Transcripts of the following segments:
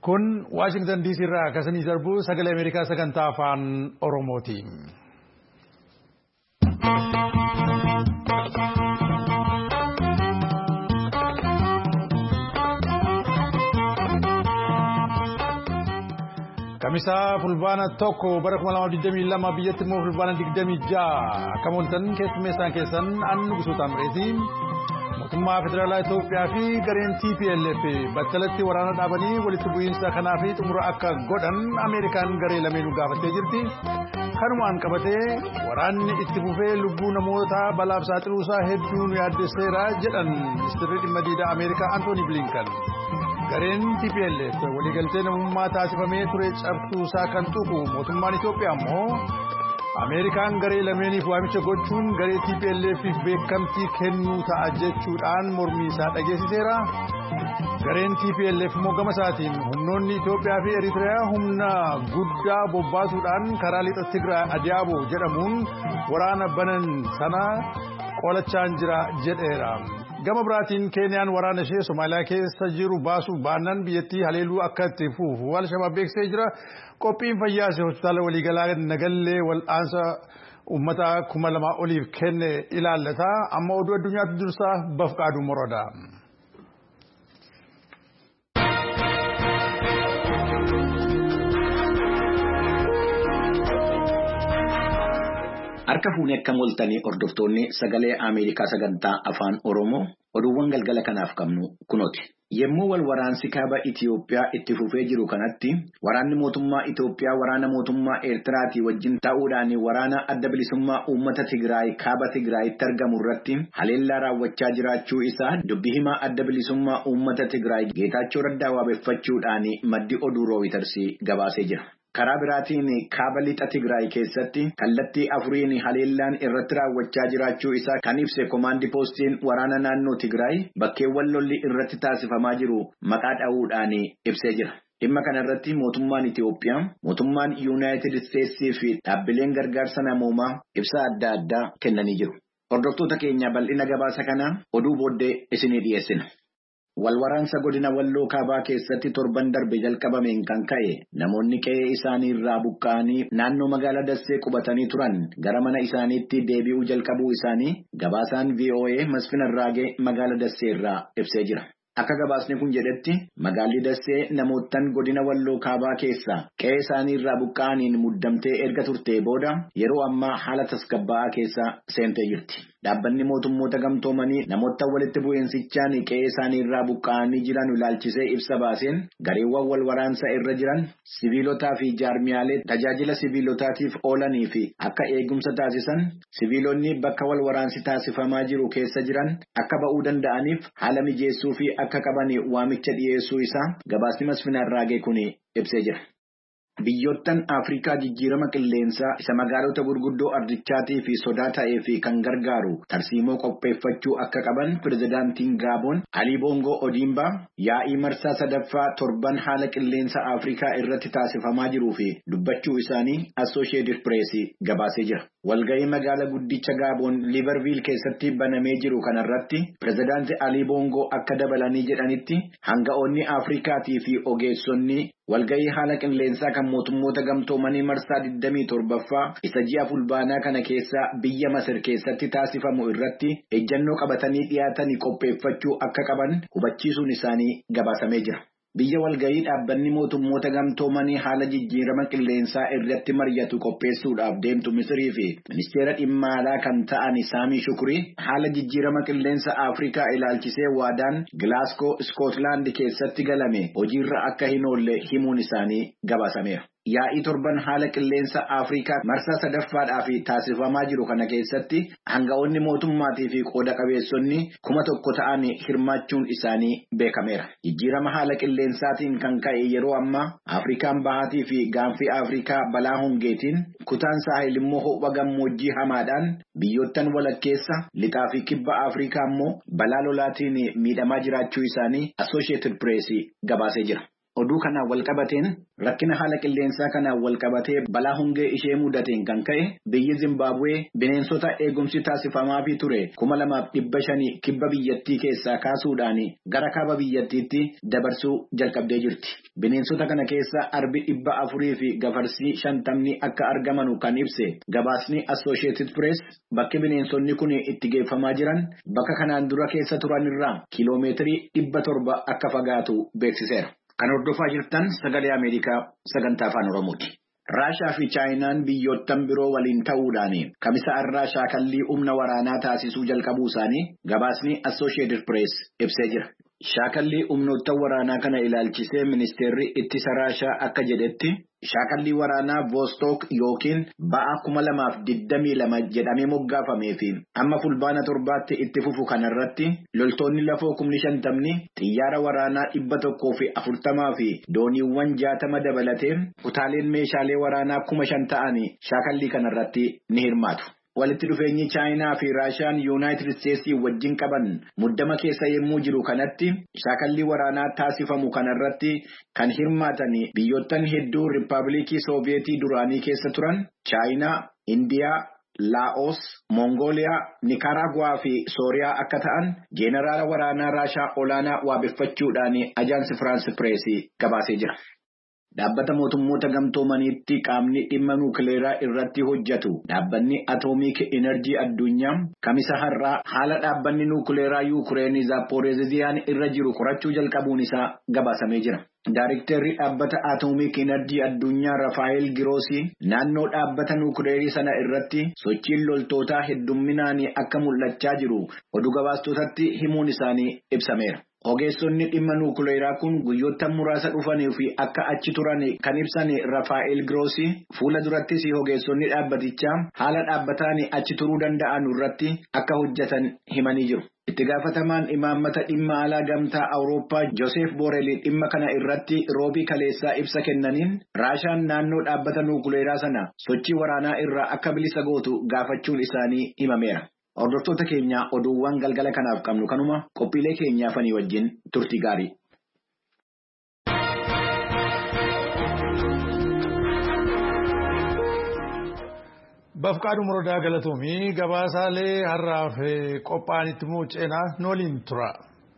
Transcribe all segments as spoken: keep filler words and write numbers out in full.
Kun Washington D C irraa akkasanii darbu sagalee Ameerikaa sagantaa afaan Oromooti. Kamisaa fulbaana tokko bara kuma lama digdamii lama biyyatti immoo fulbaana digdamii ja'a akka mooltan keessummeessaan keessan annu gusuutaan bireetii. Mootummaa Federaalaa Itoophiyaa fi gareen T P L F battalatti waraana dhaabanii walitti bu'iinsa kanaa fi xumura akka godhan Ameerikaan garee lameenuu gaafattee jirti. Kanumaan qabatee waraanni itti fufee lubbuu namoota balaaf saaxiluusaa hedduun yaaddeesseera jedhan ministeerri dhimma diidaa Ameerikaa Antooni Bilinkan. Gareen T P L F waliigaltee namummaa taasifamee ture cabsuusaa kan tuqu mootummaan Itoophiyaa immoo Ameerikaan garee lameeniif waamicha gochuun garee T P L F beekamtii kennuu ta'a jechuudhaan mormii isaa dhageessiseera. Gareen T P L F immoo gama isaatiin humnoonni Itoophiyaa fi Eritiriyaa humna guddaa bobbaasuudhaan karaa lixa Tigraay Adiyaaboo jedhamuun waraana banan sana qolachaan jira jedheera. Gama biraatiin Keeniyaan waraana ishee Somaaliyaa keessa jiru baasuu baannaan biyyattii haleeluu akka itti fufu Al-Shabaab beeksisee jira. Qophiin fayyaa hospitaala waliigalaa Nagallee wal'aansa uummata kuma lama oliif kenne ilaallata. Amma oduu addunyaatti dursaa Bafqaaduu Morodaa. Harka fuunee akka mooltanii hordoftoonni sagalee Ameerikaa sagantaa afaan Oromoo oduuwwan galgala kanaaf qabnu kunooti. Yemmuu wal waraansi kaaba Itiyoophiyaa itti fufee jiru kanatti waraanni mootummaa Itiyoophiyaa waraana mootummaa Eertiraatii wajjin ta'uudhaan waraana adda bilisummaa uummata Tigraay kaaba Tigraayitti argamu irratti haleellaa raawwachaa jiraachuu isaa dubbii himaa adda bilisummaa uummata Tigraay Geetaachoo Raddaa waabeffachuudhaan maddi oduu Rooyitarsii gabaasee jira. Karaa biraatiin kaaba lixa Tigraay keessatti kallattii afuriin haleellaan irratti raawwachaa jiraachuu isaa kan ibse komaandii poostiin waraana naannoo Tigraay bakkeewwan lolli irratti taasifamaa jiru maqaa dha'uudhaan ibsee jira. Dhimma kana irratti mootummaan Itiyoophiyaa, mootummaan Yuunaayitid Isteetsii fi dhaabbileen gargaarsa namoomaa ibsa adda addaa kennanii jiru. Hordoftoota keenya bal'ina gabaasa kanaa oduu booddee isinii dhiyeessina. Walwaraansa godina Walloo Kaabaa keessatti torban darbe jalqabameen kan ka'e namoonni qe'ee isaanii irraa buqqa'anii naannoo magaalaa Dassee qubatanii turan gara mana isaaniitti deebi'uu jalqabuu isaanii gabaasaan V O A Masfin Arraagee magaalaa Dassee irraa ibsee jira. Akka gabaasni kun jedhetti magaalli Dassee namoottan godina Walloo Kaabaa keessa qe'ee isaanii irraa buqqa'aniin muddamtee erga turtee booda yeroo ammaa haala tasgabbaa'aa keessa seentee jirti. Dhaabbanni mootummoota gamtoomanii namoota walitti bu'iinsichaan qe'ee isaanii irraa buqqa'anii jiran ilaalchisee ibsa baaseen gareewwan wal waraansa irra jiran siviilotaa fi jaarmiyaalee tajaajila siviilotaatiif oolanii fi akka eegumsa taasisan siviilonni bakka wal waraansi taasifamaa jiru keessa jiran akka ba'uu danda'aniif haala mijeessuu fi akka qaban waamicha dhiyeessuu isaa gabaasni Masfin Arraagee kun ibsee jira. Biyyoottan Afrikaa jijjiirama qilleensaa isa magaalota gurguddoo ardichaatii fi sodaa ta'ee fi kan gargaaru tarsiimoo qopheeffachuu akka qaban pirezidaantiin Gaaboon Ali Bongo Odimba yaa'ii marsaa sadaffaa torban haala qilleensa Afrikaa irratti taasifamaa jiruu fi dubbachuu isaanii Associated Press gabaasee jira. Walga'ii magaalaa guddicha Gaaboon Liverpool keessatti banamee jiru kanarratti pirezidaanti Ali Bongo akka dabalanii jedhanitti hanga'oonni Afrikaatii fi ogeessonni walga'ii haala qilleensaa kan mootummoota gamtoomanii marsaa digdamii torbaffaa isa ji'a fulbaanaa kana keessa biyya Masir keessatti taasifamu irratti ejjannoo qabatanii dhiyaatanii qopheeffachuu akka qaban hubachiisuun isaanii gabaasamee jira. Biyya walga'ii dhaabbanni mootummoota gamtoomanii haala jijjiirama qilleensaa irratti mari'atu qopheessuudhaaf deemtu Misirii fi ministeera dhimma alaa kan ta'an Saamii Shukurii haala jijjiirama qilleensa Afrikaa ilaalchisee waadaan Glasgow Scotland keessatti galame hojiirra akka hin oolle himuun isaanii gabaasameera. Yaa'ii torban haala qilleensa Afrikaa marsaa sadaffaadhaaf taasifamaa jiru kana keessatti hanga'oonni mootummaatii fi qooda qabeessonni kuma tokko ta'an hirmaachuun isaanii beekameera. Jijjiirama haala qilleensaatiin kan ka'e yeroo ammaa Afrikaan bahaatii fi gaanfii Afrikaa balaa hongeetiin kutaan saahil immoo ho'a gammoojjii hamaadhaan biyyoottan walakkeessa lixaa fi kibba Afrikaa immoo balaa lolaatiin miidhamaa jiraachuu isaanii Associated Press gabaasee jira. oduu kanaan wal qabateen rakkina haala qilleensaa kanaan wal qabatee balaa hongee ishee mudateen kan ka'e biyyi Zimbabwee bineensota eegumsi taasifamaafii ture kuma lamaaf dhibba shanii kibba biyyattii keessaa kaasuudhaan gara kaaba biyyattiitti dabarsuu jalqabdee jirti. Bineensota kana keessa arbi dhibba afurii fi gafarsii shantamni akka argamanu kan ibse gabaasni Associated Press bakki bineensonni kun itti geeffamaa jiran bakka kanaan dura keessa turan irraa kiiloomeetirii dhibba torba akka fagaatu beeksiseera. Kan hordofaa jirtan sagalee Ameerikaa sagantaa afaan Oromooti. Raashaa fi Chaayinaan biyyoottan biroo waliin ta'uudhaan kamisa irraa shaakallii humna waraanaa taasisuu jalqabuu isaanii gabaasni Associated Press ibsee jira. Shaakallii humnoota waraanaa kana ilaalchisee ministeerri ittisa Raashaa akka jedhetti shaakallii waraanaa Vostok yookiin ba'a kuma lamaaf digdamii lama jedhamee moggaafamee fi amma fulbaana torbaatti itti fufu kanarratti loltoonni lafoo kumni shantamni xiyyaara waraanaa dhibba tokkoo fi afurtamaa fi dooniiwwan jaatama dabalatee kutaaleen meeshaalee waraanaa kuma shan ta'anii shaakallii kanarratti ni hirmaatu. Walitti dhufeenyi Chaayinaa fi Raashaan Yuunaayitid Isteetsii wajjin qaban muddama keessa yemmuu jiru kanatti shaakallii waraanaa taasifamu kanarratti kan hirmaatan biyyoottan hedduu Riippaabilikii Sooviyetii duraanii keessa turan Chaayinaa, Indiyaa, Laa'os, Mongooliyaa, Nikaraaguwaa fi Sooriyaa akka ta'an Jeeneraala waraanaa Raashaa olaanaa waabeffachuudhaan Ajaansi Firaansi Pireesii gabaasee jira. Dhaabbata mootummoota gamtoomaniitti qaamni dhimma nuukileeraa irratti hojjetu dhaabbanni Atomic Energy addunyaa kamisa har'aa haala dhaabbanni nuukileeraa Yuukireenii Zaaporeeziyaan irra jiru qorachuu jalqabuun isaa gabaasamee jira. Daariktarri dhaabbata Atomic Energy addunyaa Rafaayel Giroosii naannoo dhaabbata nuukileerii sana irratti sochiin loltootaa heddumminaan akka mul'achaa jiru oduu gabaastotatti himuun isaanii ibsameera. Ogeessonni dhimma nuukileeraa kun guyyoota muraasa dhufanii fi akka achi turan kan ibsan Rafaayel Giroosii fuula durattis ogeessonni dhaabbatichaa haala dhaabbataan achi turuu danda'an irratti akka hojjetan himanii jiru. Itti gaafatamaan imaammata dhimma alaa gamtaa Awurooppaa Joosef Boorel dhimma kana irratti roobii kaleessaa ibsa kennaniin Raashaan naannoo dhaabbata nuukileeraa sana sochii waraanaa irraa akka bilisa gootu gaafachuun isaanii himameera. Hordoftoota keenya oduuwwan galgala kanaaf qabnu kanuma qophiilee keenyaa fanii wajjin turtii gaarii. Bafqaadhu Morodaa Galatoomii gabaasaalee har'aaf qophaa'anitti muuceenaa nooliin tura.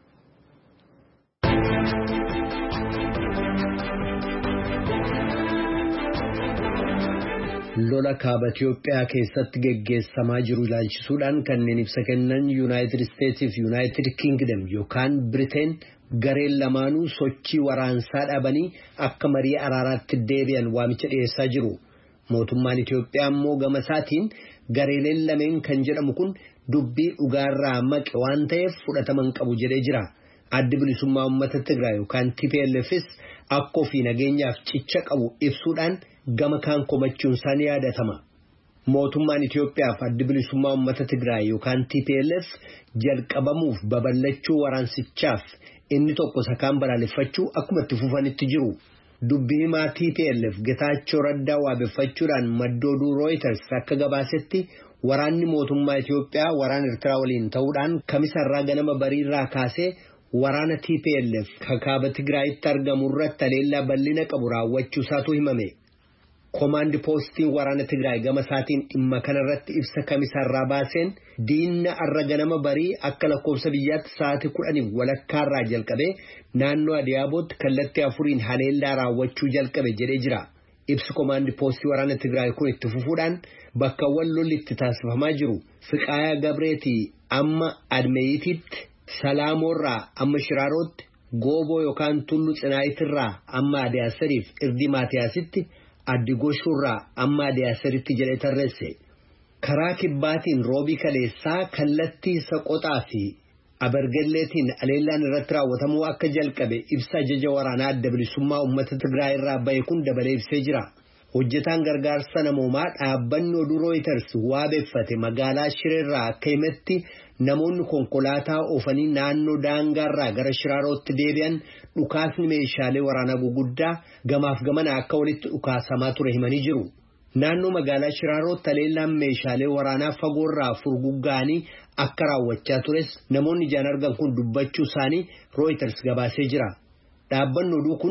Lola kaaba Itiyoophiyaa keessatti geggeessamaa jiru ilaalchisuudhaan kanneen ibsa kennan Yuunaayitid Isteetsii fi Yuunaayitid Kingdom yookaan Biriteen gareen lamaanuu sochii waraansaa dhabanii akka marii araaraatti deebi'an waamicha dhiyeessaa jiru. Mootummaan Itiyoophiyaa immoo gama isaatiin gareeleen lameen kan jedhamu kun dubbii dhugaarraa maqe waan ta'eef fudhataman qabu jedhee jira. Addi bilisummaa uummata Tigraay yookaan T P L F's akka ofii nageenyaaf cicha qabu ibsuudhaan gama kaan komachuun isaanii yaadatama. Mootummaan Itiyoophiyaa fi addi bilisummaa uummata Tigraay yookaan T P L F jalqabamuuf babal'achuu waraansichaaf inni tokko sakaan balaaleffachuu akkuma itti fufanitti jiru. Dubbii himaa T P L F Getaachoo Raddaa waabeffachuudhaan maddooduu Reuters akka gabaasetti waraanni mootummaa Itiyoophiyaa waraana Eertiraa waliin ta'uudhaan kamisarraa ganama bariirraa kaasee waraana T P L F kaaba Tigraayitti argamu irratti haleellaa bal'ina qabu raawwachuu isaatu himame. Komaandi poostiin waraana Tigraay gama isaatiin dhimma kanarratti ibsa kamisarraa baaseen diinna arra ganama barii akka lakkoofsa biyyaatti sa'aatii kudhanii walakkaarraa jalqabee naannoo Adiyaabotti kallattii afuriin haleellaa raawwachuu jalqabe jedhee jira. Ibsi komaandi poostii waraana Tigraay kun itti fufuudhaan bakkawwan lolli itti taasifamaa jiru Fiqaayaa Gabreetii amma Admeeyitiitti, Salaamoorraa amma Shiraarotti, Gooboo yookaan Tulluu Tsinaayitirraa amma Adiyaasariif Irdii Maatiyaasitti, Addi Goshuurraa amma Adiyaasaritti jedhee tarreesse. Karaa kibbaatiin roobii kaleessaa kallattii Saqoxaa fi Abargalleetiin haleellaan irratti raawwatamuu akka jalqabe ibsa ajaja waraanaa adda bilisummaa uummata Tigraay irraa bahe kun dabalee ibsee jira. Hojjetaan gargaarsa namoomaa dhaabbanni oduu Reuters waabeffate magaalaa Shireerraa akka himetti namoonni konkolaataa oofanii naannoo daangaarraa gara Shiraarootti deebi'an dhukaasni meeshaalee waraanaa guguddaa gamaaf gamana akka walitti dhukaasamaa ture himanii jiru. Naannoo magaalaa Shiraarootti haleellaan meeshaalee waraanaa fagoorraa furguggaanii akka raawwachaa tures namoonni ijaan argan kun dubbachuu isaanii Reuters gabaasee jira. Dhaabbanni oduu kun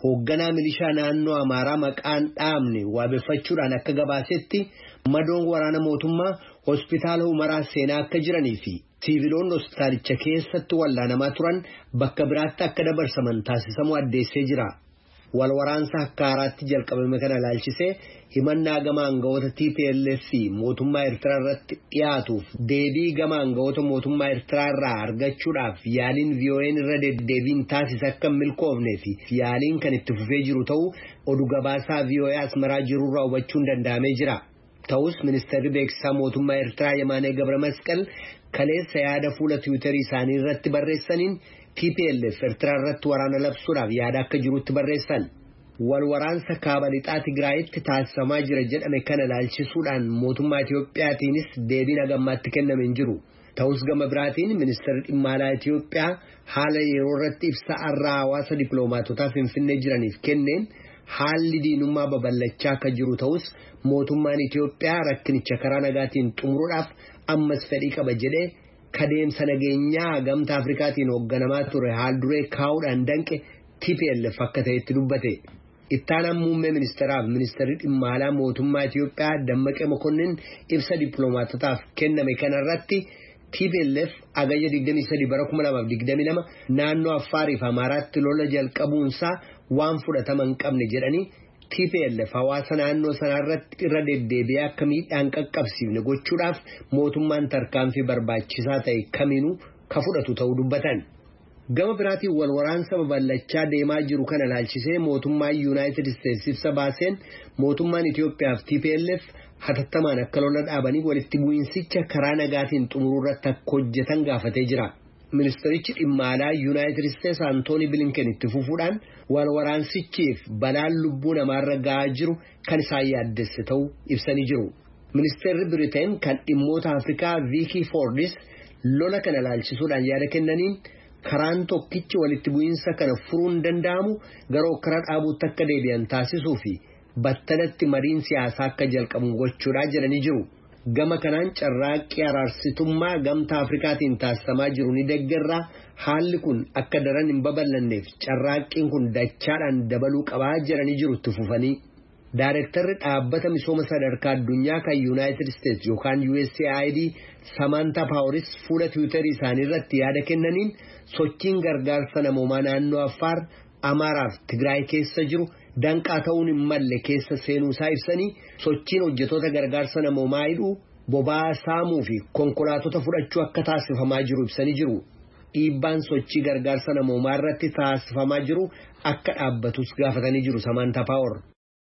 hoogganaa milishaa naannoo Amaaraa maqaan dhaamne waabeeffachuudhaan akka gabaasetti madoon waraana mootummaa hospitaala Umaraa seenaa akka jiranii fi siviiloonni hospitaalicha keessatti wallaanamaa turan bakka biraatti akka dabarsaman taasisamuu addeessee jira. Wal waraansa akka haaraatti jalqabame kana ilaalchisee himannaa gama aangawoota T P L F fi mootummaa Eertiraa irratti dhiyaatuuf deebii gama aangawoota mootummaa Eertiraa irraa argachuudhaaf yaaliin V O N irra deddeebiin taasise akka milkoofnee fi yaaliin kan itti fufee jiru ta'uu oduu gabaasaa V O A Asmaraa jirurraa hubachuun danda'amee jira. Ta'us ministeerri beeksisaa mootummaa Eertiraa Yemaanee Gabra Masqal kaleessa yaada fuula Tiwiitarii isaanii irratti barreessaniin T P L F Eertiraa irratti waraana labsuudhaaf yaada akka jirutti barreessan. Wal waraansa kaaba lixaa Tigraayitti taasifamaa jira jedhame kana ilaalchisuudhaan mootummaa Itoophiyaatiinis deebiin hagammaatti kenname hin jiru. Ta'us gama biraatiin ministeerri dhimma alaa Itoophiyaa haala yeroo irratti ibsa arraa hawaasa dippiloomaatotaa Finfinnee jiraniif kenneen haalli diinummaa babal'achaa akka jiru ta'us mootummaan Itoophiyaa rakkinicha karaa nagaatiin xumuruudhaaf ammas fedhii qaba jedhee kadeemsa nageenyaa gamtaa Afrikaatiin hoogganamaa ture haal duree kaa'uudhaan danqe T P L F akka ta'etti dubbate. Ittaanaan muummee ministeeraaf ministeerri dhimma alaa mootummaa Itoophiyaa Dammaqee Mokonnin ibsa dippiloomaatotaaf kenname kanarratti T P L F agayya digdamii sadii bara kuma lamaaf digdamii lama naannoo Affaarii fi Amaaraatti lola jalqabuunsaa waan fudhatama hin qabne jedhanii T P L F hawaasa naannoo sanarratti irra deddeebi'ee akka miidhaan qaqqabsiifne gochuudhaaf mootummaan tarkaanfii barbaachisaa ta'e kamiinuu ka fudhatu ta'uu dubbatan. Gama biraatiin wal waraansa babal'achaa deemaa jiru kana ilaalchisee mootummaan United States ibsa baaseen mootummaan Itoophiyaa fi T P L F hatattamaan akka lola dhaabanii walitti bu'iinsicha karaa nagaatiin xumuruu irratti akka hojjetan gaafatee jira. Ministerichi dhimma alaa United States Anthony Blinken itti fufuudhaan wal waraansichiif balaan lubbuu namaarra ga'aa jiru kan isaan yaaddesse ta'uu ibsanii jiru. Ministeerri Britain kan dhimmoota Afrikaa Vicky Fordis lola kana ilaalchisuudhaan yaada kennaniin karaan tokkichi walitti bu'iinsa kana furuun danda'amu garuu karaa dhaabuutti akka deebi'an taasisuu fi battalatti mariin siyaasaa akka jalqabu gochuudhaa jedhanii jiru. Gama kanaan carraaqqii araarsitummaa gamtaa Afrikaatiin taasisamaa jiru ni deeggarraa haalli kun akka daran hin babal'anneef carraaqqiin kun dachaadhaan dabaluu qabaa jedhanii jiru itti fufanii. Daarektarri dhaabbata misooma sadarkaa addunyaa kan United States yookaan U S A I D Samantha Powers fuula Tiwiitarii isaanii irratti yaada kennaniin sochiin gargaarsa namoomaa naannoo Affaar, Amaaraa fi Tigraay keessa jiru danqaa ta'uun hin malle keessa seenuu isaa ibsanii sochiin hojjetoota gargaarsa namoomaa hidhuu boba'aa saamuu fi konkolaatota fudhachuu akka taasifamaa jiru ibsanii jiru. Dhiibbaan sochii gargaarsa namoomaa irratti taasifamaa jiru akka dhaabbatus gaafatanii jiru Samantha Power.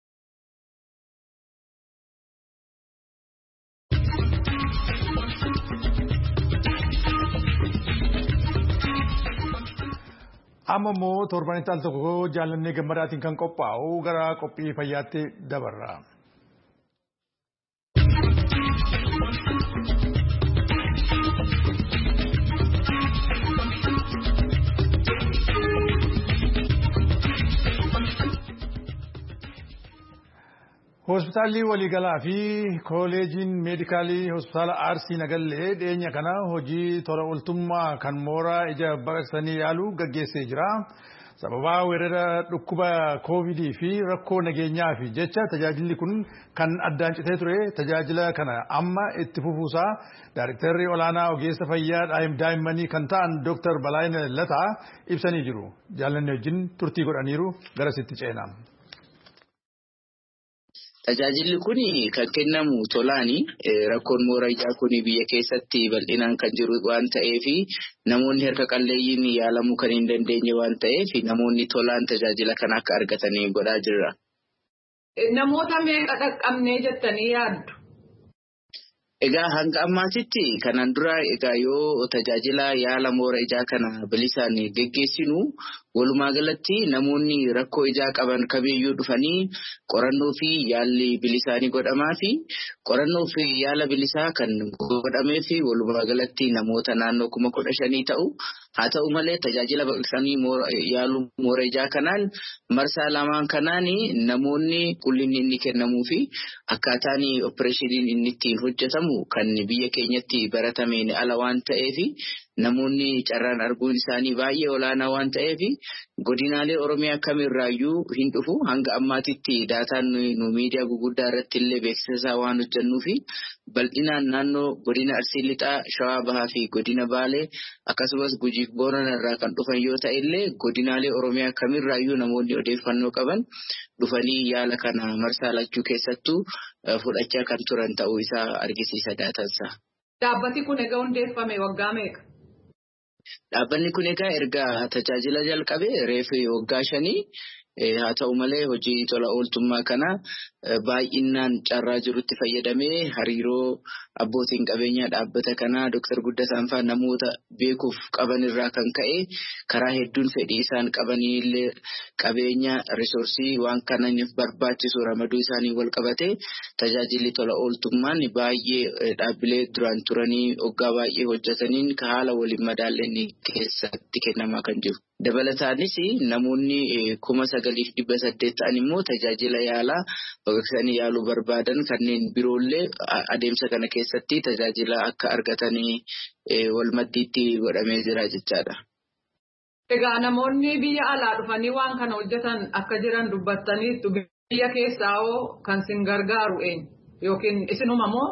Amma immoo torbanitti al tokko jaalannee gammadaatiin kan qophaa'u gara qophii fayyaatti dabarra. Hospitaalli waliigalaa fi kooleejiin meedikaalii hospitaala Arsii Nagallee dhiyeenya kana hojii tola ooltummaa kan mooraa ija baqaqsanii yaaluu gaggeessee jira. Sababa weerara dhukkuba koovidii fi rakkoo nageenyaa fi jecha tajaajilli kun kan addaan citee ture. Tajaajila kana amma itti fufuusaa Daarektarri olaanaa ogeessa fayyaa daa'immanii kan ta'an Dooktar Balaayina Lataa ibsanii jiru. Jaallanni wajjin turtii godhaniiru garasitti ceena. Tajaajilli kun kan kennamu tolaani rakkoon mooraa ijaa kun biyya keessatti bal'inaan kan jiru waan ta'eef namoonni harka qalleeyyiin yaalamuu kan hin dandeenye waan ta'eef namoonni tolaan tajaajila kana akka argatanii godhaa jirra. Namoota meeqa dhaqqabnee jettanii yaaddu? Egaa hanga ammaatitti kanaan dura egaa yoo tajaajila yaala mooraa ijaa kana bilisaan geggeessinu walumaa galatti namoonni rakkoo ijaa qaban kamiyyuu dhufanii qorannoo fi yaalli bilisaanii godhamaa fi qorannoo fi yaala bilisaa kan godhamee fi walumaa galatti namoota naannoo kuma kudha shanii ta'u. Haa ta'u malee tajaajila baqaqsanii yaaluu mooraa ijaa kanaan marsaa lamaan kanaan namoonni qullinni inni kennamuu fi akkaataan opereeshiniin inni ittiin hojjetamu kan biyya keenyatti baratameen ala waan ta'eef namoonni carraan arguun isaanii baay'ee olaanaa waan ta'eef godinaalee Oromiyaa kamirraayyuu hin dhufu hanga ammaatitti daataan nu miidiyaa guguddaa irratti illee beeksisaa waan hojjennuu fi bal'inaan naannoo godina Arsii Lixaa, Shawaa Bahaa fi godina Baalee akkasumas Gujiif Boorana irraa kan dhufan yoo ta'e illee godinaalee Oromiyaa kamirraayyuu namoonni odeeffannoo qaban dhufanii yaala kana marsaa lachuu keessattuu fudhachaa kan turan ta'uu isaa argisiisa daatansaa. Dhaabbati kun egaa hundeeffame waggaa meeqa? Dhaabbanni kun egaa erga tajaajila jalqabee reefu waggaa shanii haa ta'u malee hojii tola ooltummaa kana baay'inaan carraa jirutti fayyadamee hariiroo abbootiin qabeenyaa dhaabbata kanaa Dooktar Guddataan fa'aa namoota beekuuf qaban irraa kan ka'e karaa hedduun fedhii isaan qabaniillee qabeenya risoorsii waan kananiif barbaachisu ramaduu isaanii wal qabatee tajaajilli tola ooltummaan baay'ee dhaabbilee duraan turanii waggaa baay'ee hojjetaniin haala waliin madaalleen keessatti kennamaa kan jiru. Dabalataanis namoonni kuma sagaliif dhibba saddeet ta'an immoo tajaajila yaalaa baqaqsanii yaaluu barbaadan kanneen biroollee adeemsa kana keessatti tajaajila akka argatanii wal maddiitti godhamee jira jechaadha. Egaa namoonni biyya alaa dhufanii waan kana hojjetan akka jiran dubbattaniitu biyya keessaa hoo kan sin gargaaru eenyu yookiin isinuma moo?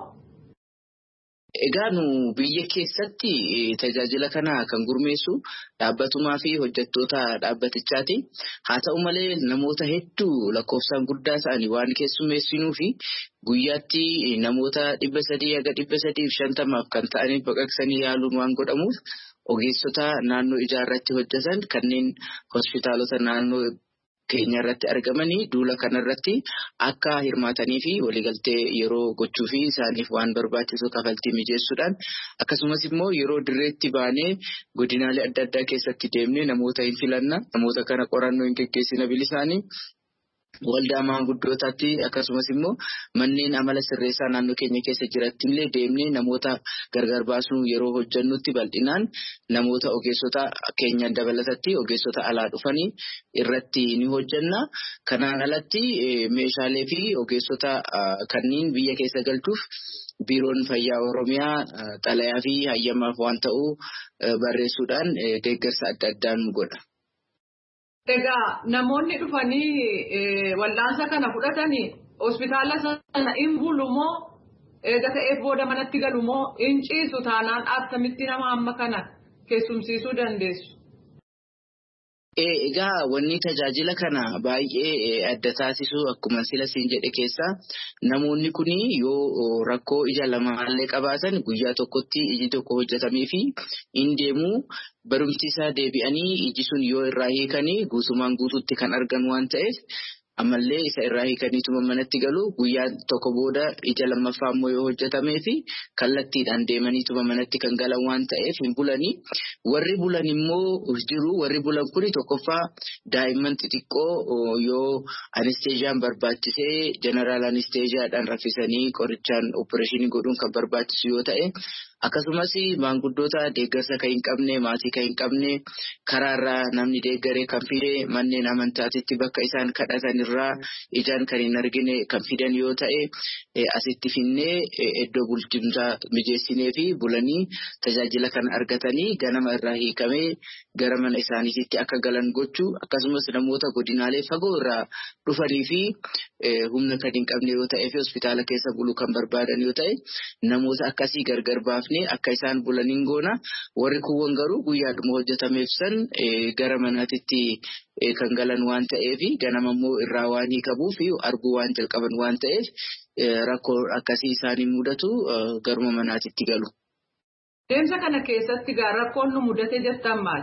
Egaa nu biyya keessatti tajaajila kana kan gurmeessu dhaabbatumaa fi hojjettoota dhaabbatichaati. Haa ta'u malee namoota hedduu lakkoofsaan guddaa ta'anii waan keessummeessinuu fi guyyaatti namoota dhibba sadii haga dhibba sadiif shantamaaf kan ta'anii baqaqsanii yaaluun waan godhamuuf ogeessota naannoo ijaarratti hojjetan kanneen hospitaalota naannoo keenya irratti argamanii duula kanarratti akka hirmaatanii fi waliigaltee yeroo gochuu fi isaaniif waan barbaachisu kafaltii mijeessuudhaan akkasumas immoo yeroo dirreetti baanee godinaalee adda addaa keessatti deemnee namoota hin filanna namoota kana qorannoo hin geggeessina bilisaanii waldaa maanguddootaatti akkasumas immoo manneen amala sirreessaa naannoo keenya keessa jirattillee deemnee namoota gargar baasuu yeroo hojjennutti bal'inaan namoota ogeessota keenya dabalatatti ogeessota alaa dhufanii irratti ni hojjenna. Kanaan alatti meeshaalee fi ogeessota kanneen biyya keessa galchuuf biiroon fayyaa Oromiyaa xalayaa fi hayyamaaf waan ta'u barreessuudhaan deeggarsa adda addaan godha. Egaa namoonni dhufanii wal'aansa kana fudhatanii hospitaala sana hin bulu moo eega ta'eef booda manatti galu moo hin ciisu taanaan attamitti nama amma kana keessumsiisuu dandeessu? Egaa wanni tajaajila kana baay'ee adda taasisu akkuma sila siin jedhe keessaa namoonni kun yoo rakkoo ija lamaallee qabaatan guyyaa tokkotti iji tokko hojjetamee fi hin deemu barumsi isaa deebi'anii iji sun yoo irraa hiikanii guutumaan guutuutti kan argan waan ta'eef ammallee isa irraa hiikaniituma manatti galu guyyaa tokko booda ija lammaffaa immoo yoo hojjetamee fi kallattiidhaan deemaniituma manatti kan galan waan ta'eef hin bulanii. Warri bulan immoo jiru warri bulan kuni tokkoffaa daa'imman xixiqqoo yoo anesteeziyaan barbaachisee jeneraal anesteeziyaadhaan raffisanii qorichaan opereeshinii godhuun kan barbaachisu yoo ta'e akkasumas maanguddoota deeggarsa kan hin qabne maatii kan hin qabne karaarraa namni deeggaree kan fide manneen amantaatitti bakka isaan kadhatan irraa ijaan kan hin argine kan fidan yoo ta'e asitti finnee iddoo bulchiinsaa mijeessinee fi bulanii tajaajila kan argatanii ganama irraa hiikamee gara mana isaaniitti akka galan gochuu akkasumas namoota godinaalee fagoo irraa dhufanii fi humna kan hin qabne yoo ta'e fi hospitaala keessa buluu kan barbaadan yoo ta'e namoota akkasii gargar baafnee akka isaan bulaniin goona. Warri kuuwwan garuu guyyaadhuma hojjetameef san gara manaatitti kan galan waan ta'eef ganama immoo irraa waan hiikamuu fi arguu waan jalqaban waan ta'eef rakkoo akkasii isaanii mudatu garuma manaatitti galu. Deemsa kana keessatti gaa rakkoon nu mudate jettan maal?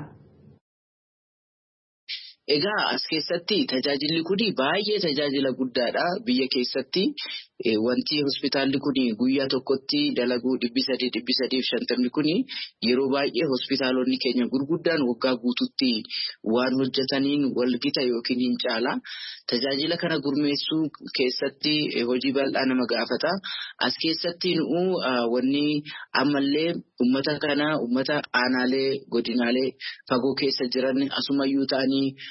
Egaa as keessatti tajaajilli kun baay'ee tajaajila guddaadha biyya keessatti wanti hospitaalli kun guyyaa tokkotti dalaguu dhibbi sadii dhibbi sadiif shantamni kun yeroo baay'ee hospitaalonni keenya gurguddaan waggaa guututti waan hojjetaniin walgita yookiin hin caala. Tajaajila kana gurmeessuu keessatti hojii bal'aa nama gaafata. As keessatti nu'u wanni ammallee uummata kana uummata aanaalee godinaalee fagoo keessa jiran asumayyuu ta'anii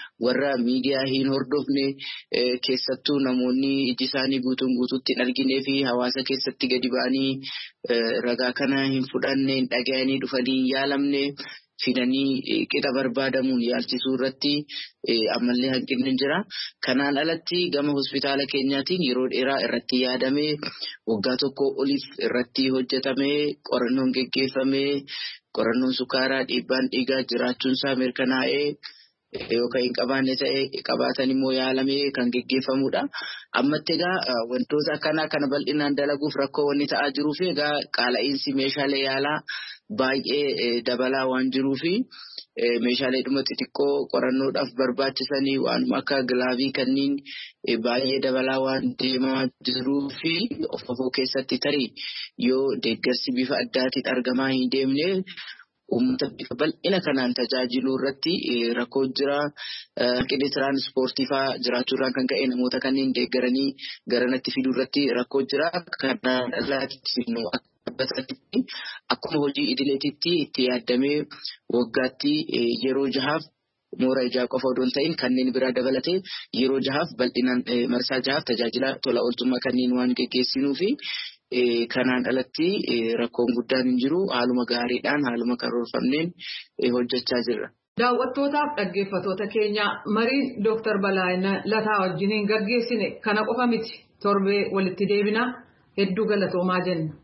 warra miidiyaa hin hordofne keessattuu namoonni iji isaanii guutuun guutuutti hin arginee fi hawaasa keessatti gadi ba'anii ragaa kana hin fudhanne hin dhaga'anii dhufanii hin yaalamne fidanii qixa barbaadamuun yaalchisuu irratti ammallee hanqinni jira. Kanaan alatti gama hospitaala keenyaatiin yeroo dheeraa irratti yaadamee waggaa tokko oliif irratti hojjetamee qorannoon geggeeffamee qorannoon sukaaraa dhiibbaan dhiigaa jiraachuun isaa mirkanaa'ee yookaan hin qabaanne ta'e qabaatan immoo yaalamee kan geggeeffamudha. Ammatti egaa wantoota akkanaa kana bal'inaan dalaguuf rakkoo wanni ta'aa jiruu fi egaa qaala'iinsi meeshaalee yaalaa baay'ee dabalaa waan jiruu fi meeshaalee dhuma xixiqqoo qorannoodhaaf barbaachisanii waanuma akka gilaavii kanneen baay'ee dabalaa waan deemaa jiruu fi of ofoo keessatti tarii yoo deeggarsi bifa addaatiin argamaa hin deemne uummata bifa bal'ina kanaan tajaajiluu irratti rakkoo jira. Hanqinni tiraanspoortiifaa jiraachuudhaan kan ka'e namoota kanneen deeggaranii garanatti fiduu irratti rakkoo jira. Kanaan alatti akkuma hojii idileetitti itti yaadamee waggaatti yeroo jahaaf moora ijaa qofa odoo hin ta'in kanneen biraa dabalatee yeroo jahaaf bal'inaan marsaa jahaaf tajaajila tola ooltummaa kanneen waan geggeessinuu fi kanaan alatti rakkoon guddaan hin jiru. Haaluma gaariidhaan haaluma karoorfamneen hojjechaa jirra. Daawwattootaaf dhaggeeffattoota keenya mariin Dooktar Balaayina Lataa wajjiniin gaggeessine kana qofa miti. Torbee walitti deebina. Hedduu galatoomaa jenna.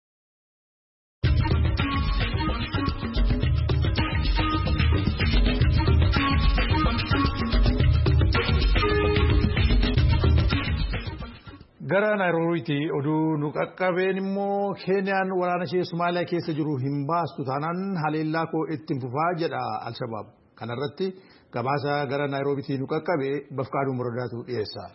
Gara Naayiroobiitti oduu nu qaqqabeen immoo Keeniyaan waraana ishee Somaaliyaa keessa jiru hin baastu taanaan haleellaa koo ittiin fufaa jedha Al-Shabaab. Kana irratti gabaasa gara Naayiroobiitti nu qaqqabee Bafqaaduu Muradaatu dhiyeessa.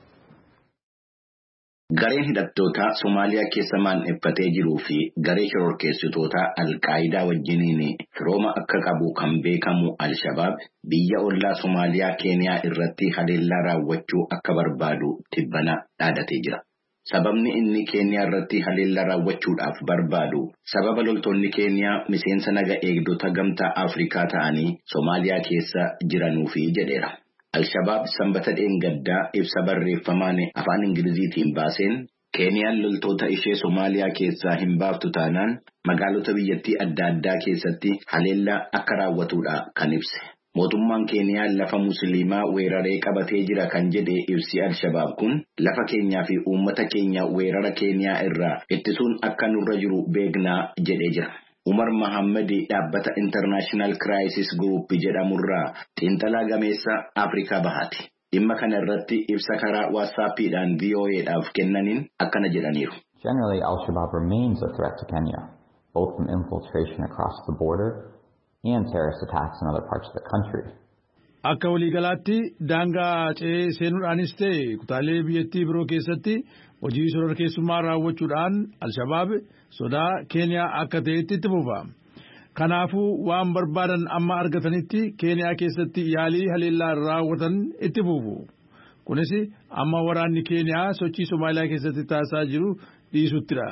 Gareen hidhattoota Somaaliyaa keessa maandheeffatee jiruu fi garee shororkeessitoota Al-Qaayidaa wajjiniin firooma akka qabu kan beekamu Al-Shabaab biyya ollaa Somaaliyaa Keeniyaa irratti haleellaa raawwachuu akka barbaadu tibbana dhaadatee jira. Sababni inni Keeniyaa irratti haleellaa raawwachuudhaaf barbaadu sababa loltoonni Keeniyaa miseensa naga eegdota gamtaa Afrikaa ta'anii Somaaliyaa keessa jiranuufi jedheera. Al-Shabaab sanbata dheengaddaa ibsa barreeffamaan afaan Ingiliziitiin baaseen Keeniyaan loltoota ishee Somaaliyaa keessaa hin baaftu taanaan magaalota biyyattii adda addaa keessatti haleellaa akka raawwatudha kan ibse. Mootummaan Keeniyaa lafa Musliimaa weeraree qabatee jira kan jedhe ibsi Al-Shabaab kun lafa keenyaa fi uummata keenya weerara Keeniyaa irraa ittisuun akka nurra jiru beeknaa jedhee jira. Umar Mohammed dhaabbata International Crisis Group jedhamurraa xiinxalaa gameessa Afrikaa bahaati. Dhimma kana irratti ibsa karaa WhatsAppiidhaan V O Aadhaaf kennaniin akkana jedhaniiru. Generally, Al-Shabaab remains a threat to Kenya, both from infiltration across the border and terrorist attacks in other parts of the country. Akka waliigalaatti daangaa ce'ee seenuudhaanis ta'e kutaalee biyyattii biroo keessatti hojii shororkeessummaa raawwachuudhaan Al-Shabaab sodaa Keeniyaa akka ta'etti itti fufa. Kanaafuu waan barbaadan amma argatanitti Keeniyaa keessatti yaalii haleellaa raawwatan itti fufu. Kunis amma waraanni Keeniyaa sochii Somaaliyaa keessatti taasisaa jiru dhiisuttidha.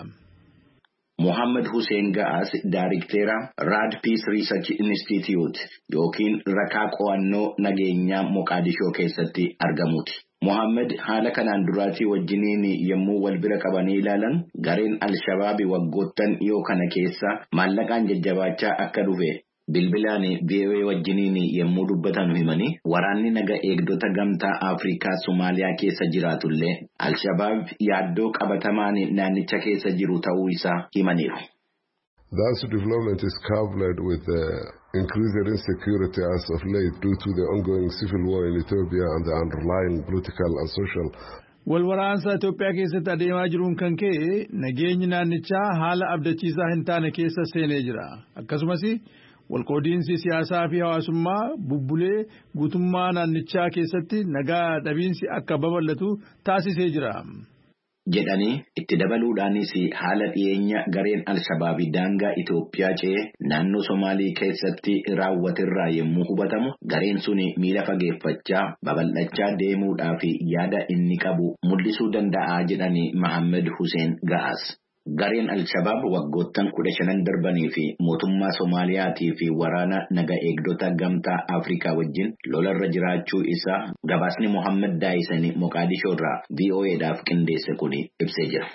Mohammed Hussein Gaas, Daariktera Rad Peace Research Institute yookiin rakaa qo'annoo nageenyaa Moqaadishoo keessatti argamuuti. Mohammed haala kanaan duraatii wajjiniin yommuu wal bira qabanii ilaalan gareen Al-Shabaab waggoottan dhiyoo kana keessa maallaqaan jajjabaachaa akka dhufe bilbilaan V O A wajjiniin yommuu dubbatan himanii waraanni naga eegdota gamtaa Afrikaa Somaaliyaa keessa jiraatullee Al-Shabaab yaaddoo qabatamaan naannicha keessa jiru ta'uu isaa himaniiru. That development is coupled with the increasing insecurity as of late due to the ongoing civil war in Ethiopia and the underlying political and social. Walwaraansa Itoophiyaa keessatti adeemaa jiruun kan ka'e nageenyi naannichaa haala abdachiisaa hin taane keessa seenee jira. Akkasumas walqoodiinsi siyaasaa fi hawaasummaa bubbulee guutummaa naannichaa keessatti nagaa dhabiinsi akka babal'atu taasisee jira. jedhanii itti dabaluudhaanis haala dhiyeenya gareen Al-Shabaab daangaa Itoophiyaa ce'ee naannoo Somaalii keessatti raawwatirraa yommuu hubatamu gareen sun miila fageeffachaa babal'achaa deemuudhaaf yaada inni qabu mul'isuu danda'a jedhanii Mohammed Hussein Gaas. Gareen Al-Shabaab waggoottan kudha shanan darbanii fi mootummaa Soomaaliyaatii fi waraana naga eegdota gamtaa Afrikaa wajjin lolarra jiraachuu isaa gabaasni Mohammed Daayisanii Moqaadishoo irraa V O E'dhaaf qindeesse kun ibsee jira.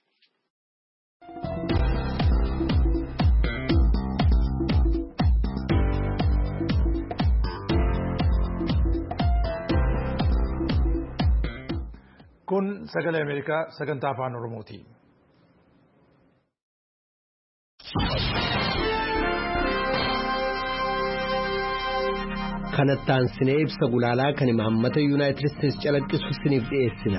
Kun sagalee Ameerikaa sagantaa afaan Oromooti. Kanattaan sinee ibsa gulaalaa kan imaammata Yuunaayitid Isteetsi calaqqisu siniif dhiyeessina.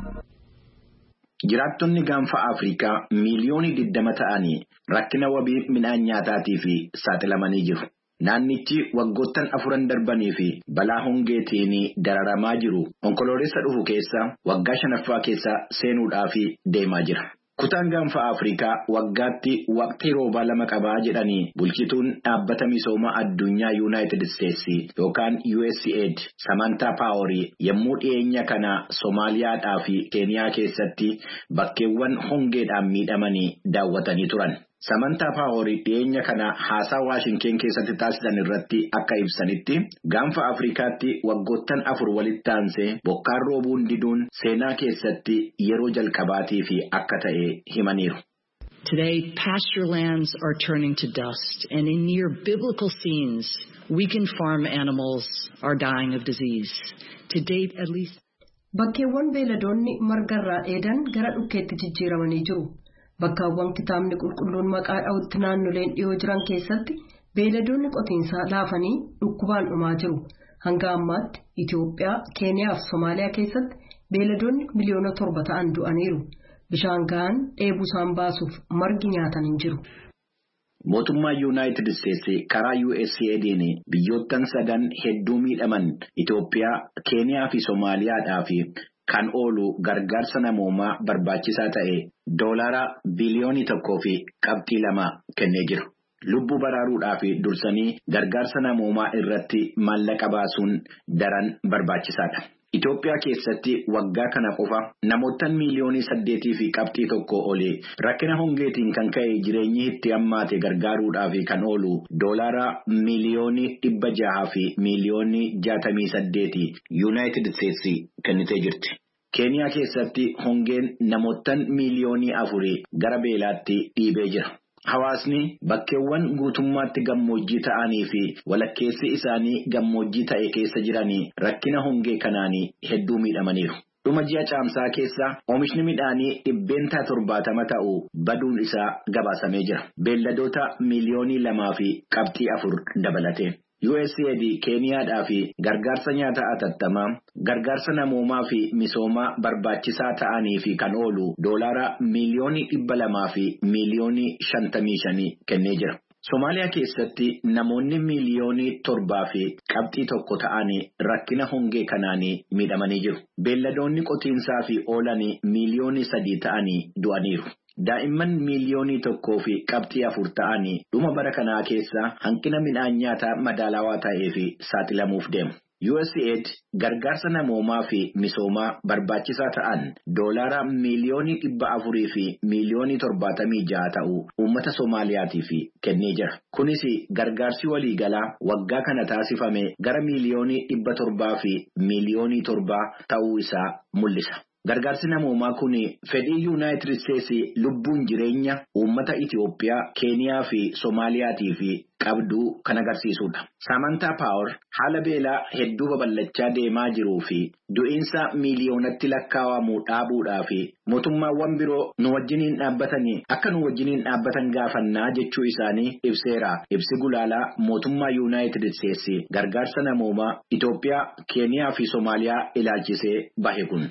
Jiraattonni gaanfa Afrikaa miiliyoonii digdama ta'anii rakkina wabii midhaan nyaataatii fi saaxilamanii jiru. Naannichi waggoottan afuran darbanii fi balaa hongeetiin dararamaa jiru onkoloolessa dhufu keessa waggaa shanaffaa keessa seenuudhaaf deemaa jira. Kutaan gaanfa Afrikaa waggaatti waqtii roobaa lama qabaa jedhanii bulchituun dhaabbata misooma addunyaa Yuunaayitid Isteetsi yookaan U S A I D Samantha Power yommuu dhiyeenya kana Soomaaliyaadhaa fi Keeniyaa keessatti bakkeewwan hongeedhaan miidhamanii daawwatanii turan. Samantha Power dhiyeenya kana haasaa Waashinken keessatti taasisan irratti akka ibsanitti gaanfa Afrikaatti waggoottan afur walitti aansee bokkaan roobuun diduun seenaa keessatti yeroo jalqabaatii fi akka ta'e himaniiru. Today, pasture lands are turning to dust, and in near biblical scenes, weakened farm animals are dying of disease. To date, at least. Bakkeewwan beeladoonni margarraa dheedan gara dhukkeetti jijjiiramanii jiru. Bakkaawwan kitaabni qulqulluun maqaa dha'utti naannoleen dhiyoo jiran keessatti beeladoonni qotiinsaa laafanii dhukkubaan dhumaa jiru. Hanga ammaatti Itoophiyaa, Keeniyaa fi Soomaaliyaa keessatti beeladoonni miliyoona torba ta'an du'aniiru. Bishaan gahaan dheebuu isaan baasuuf margi nyaatan hin jiru. Mootummaa Yuunaayitid Isteetsi karaa U S A I D'n biyyoottan sadan hedduu miidhaman Itoophiyaa, Keeniyaa fi Soomaaliyaadhaaf kan oolu gargaarsa namoomaa barbaachisaa ta'e doolaara biliyoonii tokkoo fi qabxii lama kennee jiru. Lubbuu baraaruudhaaf dursanii gargaarsa namoomaa irratti maallaqa baasuun daran barbaachisaadha. Itoophiyaa keessatti waggaa kana qofa namoota miiliyoonii saddeetii fi qabxii tokko olii rakkina hongeetiin kan ka'e jireenyi itti hammaate gargaaruudhaaf kan oolu doolaara miiliyoonii dhibba jaha fi miiliyoonii jaatamii saddeeti Yuunaayitid Isteetsi kennitee jirti. Keeniyaa keessatti hongeen namoota miiliyoonii afurii gara beelaatti dhiibee jira. Hawaasni bakkeewwan guutummaatti gammoojjii ta'anii fi walakkeessi isaanii gammoojjii ta'e keessa jiranii rakkina hongee kanaanii hedduu miidhamaniiru. Dhuma ji'a caamsaa keessa oomishni midhaanii dhibbeentaa torbaatama ta'u baduun isaa gabaasamee jira. Beelladoota miiliyoonii lamaa fi qabxii afur dabalate. U S A I D Keeniyaadhaa fi gargaarsa nyaata atattamaa, gargaarsa namoomaa fi misoomaa barbaachisaa ta'anii fi kan oolu doolaara miiliyoonii dhibba lamaa fi miiliyoonii shantamii shanii kennee jira. Soomaaliyaa keessatti namoonni miiliyoonii torbaa fi qabxii tokko ta'anii rakkina hongee kanaanii miidhamanii jiru. Beelladoonni qotiinsaa fi oolanii miiliyoonii sadii ta'anii du'aniiru. Daa'imman miiliyoonii tokkoo fi qabxii afur ta'anii dhuma bara kanaa keessa hanqina midhaan nyaataa madaalawaa ta'ee fi saaxilamuuf deemu. U S A I D gargaarsa namoomaa fi misoomaa barbaachisaa ta'an doolaara miiliyoonii dhibba afurii fi miiliyoonii torbaatamii jaha ta'uu uummata Soomaaliyaatiif kennee jira. Kunis gargaarsi waliigalaa waggaa kana taasifame gara miiliyoonii dhibba torbaa fi miiliyoonii torbaa ta'uu isaa mul'isa. Gargaarsi namoomaa kun fedhii Yuunaayitid Isteetsi lubbuun jireenya uummata Itoophiyaa, Keeniyaa fi Soomaaliyaatiif qabdu kan agarsiisudha. Samantha Power haala beelaa hedduu babal'achaa deemaa jiruu fi du'iinsa miiliyoonatti lakkaawamuu dhaabuudhaa fi mootummaawwan biroo nu wajjiniin dhaabbatanii akka nu wajjiniin dhaabbatan gaafannaa jechuu isaanii ibseera. Ibsi gulaalaa mootummaa Yuunaayitid Isteetsi gargaarsa namoomaa Itoophiyaa, Keeniyaa fi Soomaaliyaa ilaalchisee bahe kun.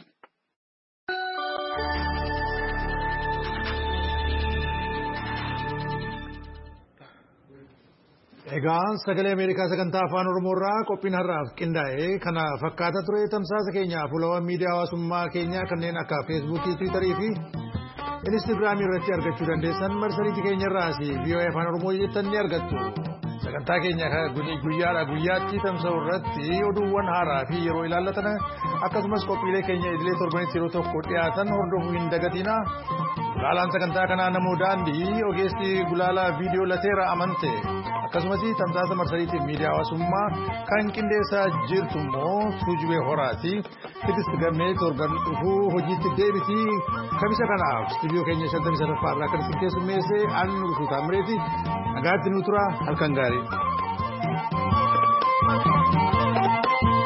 Egaan sagalee Ameerikaa sagantaa afaan Oromoo irraa qophiin har'aaf qindaa'e kana fakkaata ture. Tamsaasa keenya fuulawwan miidiyaa hawaasummaa keenyaa kanneen akka feesbuukii, tiwiitarii fi inistigraamii irratti argachuu dandeessan marsariitii keenya irraas V O A afaan Oromoo jettan ni argattu. sagantaa keenya guyyaadhaa guyyaatti tamsa'u irratti oduuwwan haaraa fi yeroo ilaallatan akkasumas qophiilee keenya idilee torbanitti yeroo tokko dhiyaatan hordofuu hin dagatina. Gulaalaan sagantaa kanaa namoo daandii ogeessi gulaalaa viidiyoo lateera amante akkasumas tamsaasa marsariitiif miidiyaa hawaasummaa kan qindeessaa jirtu immoo tuujubee horaati. Tigisti gammee torban dhufuu hojiitti deebiti. Kamisa kanaaf istiidiyoo keenya shantamii sadaffaa irraa kan isin keessummeesse Annu Guutuu Taamireeti. Nagaatti nu tura halkan gaarii.